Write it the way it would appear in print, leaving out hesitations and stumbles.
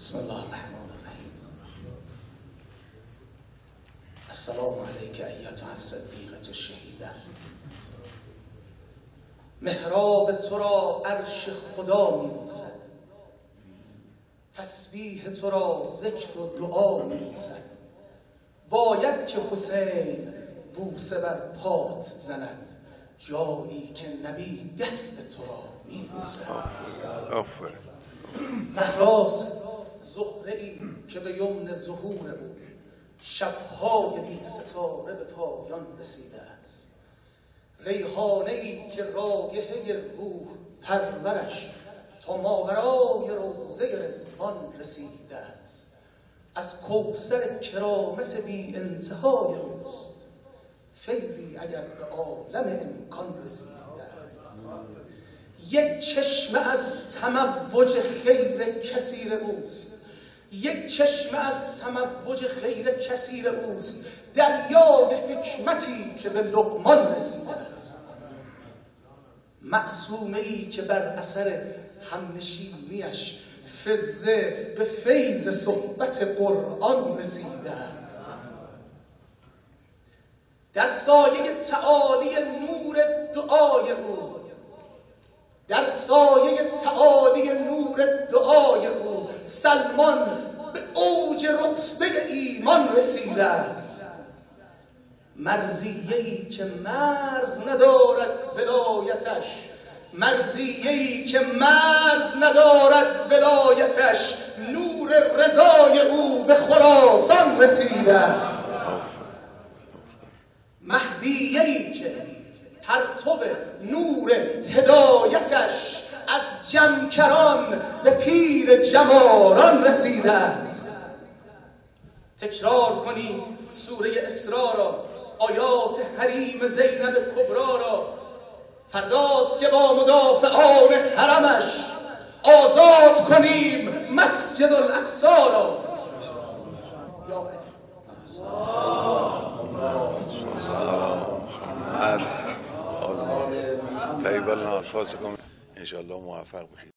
بسم الله الرحمن الرحیم. السلام علیک ایتها الصدیقة الشهیده. محراب تو را عرش خدا می بوسد، تسبیح تو را ذکر و دعا می بوسد. باید که حسین بوسه بر پات زند، جایی که نبی دست تو را می بوسد. زهراست زهره‌ای که به یمن ظهور او شب‌های بی ستاره به پایان رسیده است. ریحانه‌ای که رایحه روح پرورش تا ماورای روضه رضوان رسیده است. از کوثر کرامت بی انتهای اوست، فیضی اگر به عالم امکان رسیده است. یک چشمه از تموج خیر کثیر اوست، یک چشمه از تموج خیر کثیر اوست، دریای حکمتی که به لقمان رسیده است. معصومه‌ای که بر اثر همنشینیش فزه به فیض صحبت قرآن رسیده است. در سایه تعالی نور دعای او، در سایه تعالی نور دعای او، سلمان به اوج رتبه ایمان رسیده است. مرضیه‌ای که مرز ندارد ولایتش، مرضیه‌ای که مرز ندارد ولایتش، نور رضای او به خراسان رسیده است. مهدیه‌ای که پرتو نور هدایتش از جمکران به پیر جماران رسیده است. تکرار کنید سوره اسراء را، آیات حریم زینب کبرا را. فرداست که با مدافعان حرمش آزاد کنیم مسجد الاقصی را. طیب النفاسکم. انشاءالله موفق بشید.